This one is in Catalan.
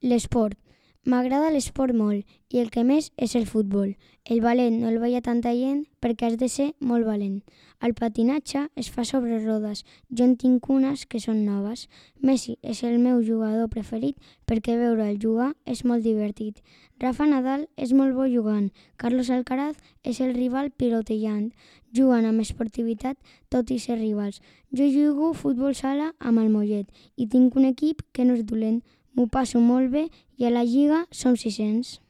L'esport. M'agrada l'esport molt i el que més és el futbol. El ballet no el veia tanta gent perquè has de ser molt valent. El patinatge es fa sobre rodes. Jo en tinc unes que són noves. Messi és el meu jugador preferit perquè veure'l jugar és molt divertit. Rafa Nadal és molt bo jugant. Carlos Alcaraz és el rival pilotejant. Juguen amb esportivitat tot i ser rivals. Jo jugo futbol sala amb el Mollet i tinc un equip que no és dolent. M'ho passo molt bé i a la lliga som 600.